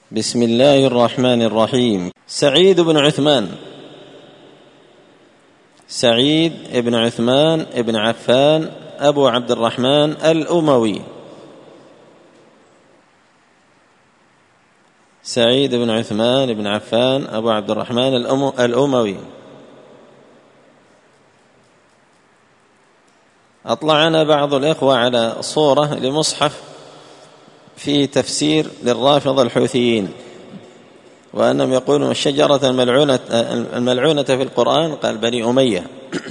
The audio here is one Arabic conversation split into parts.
بسم الله الرحمن الرحيم. سعيد بن عثمان، سعيد بن عثمان بن عفان أبو عبد الرحمن الأموي. سعيد بن عثمان بن عفان أبو عبد الرحمن الأموي. أطلعنا بعض الإخوة على صورة لمصحف في تفسير للرافضة الحوثيين، وأنهم يقولون الشجرة الملعونة في القرآن قال بني أمية،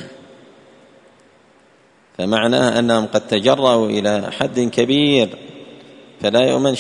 فمعناه أنهم قد تجرؤوا إلى حد كبير، فلا يؤمن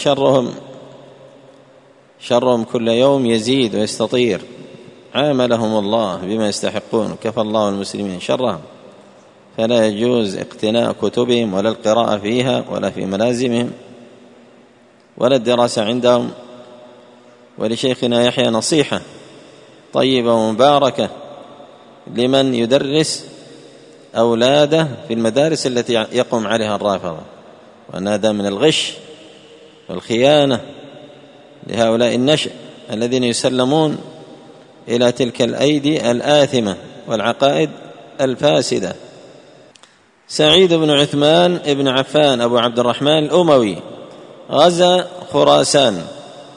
شرهم كل يوم يزيد ويستطير. عاملهم الله بما يستحقون، كفى الله المسلمين شرهم، فلا يجوز اقتناء كتبهم ولا القراءة فيها ولا في ملازمهم ولا الدراسة عندهم. ولشيخنا يحيى نصيحة طيبة ومباركة لمن يدرس أولاده في المدارس التي يقوم عليها الرافضة، وأن هذا من الغش والخيانة لهؤلاء النشء الذين يسلمون إلى تلك الأيدي الآثمة والعقائد الفاسدة. سعيد بن عثمان بن عفان أبو عبد الرحمن الأموي غزا خراسان،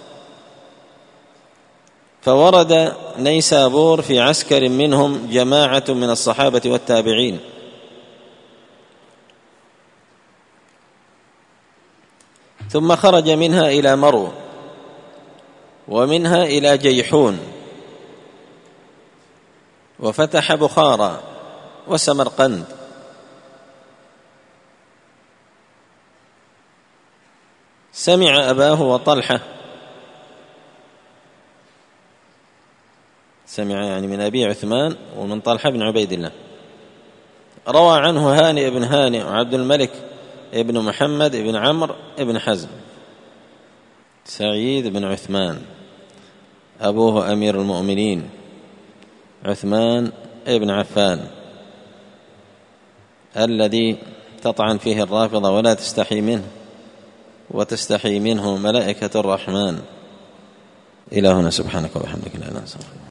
فورد نيسابور في عسكر منهم جماعة من الصحابة والتابعين، ثم خرج منها إلى مرو، ومنها إلى جيحون، وفتح بخارى وسمرقند. سمع أباه وطلحة، سمع يعني من أبي عثمان ومن طلحة بن عبيد الله. روى عنه هانئ بن هانئ وعبد الملك ابن محمد ابن عمرو ابن حزم. سعيد بن عثمان أبوه أمير المؤمنين عثمان ابن عفان، الذي تطعن فيه الرافضة ولا تستحي منه، وتستحي منه ملائكة الرحمن. إلهنا سبحانك وبحمدك لا إله إلا أنت.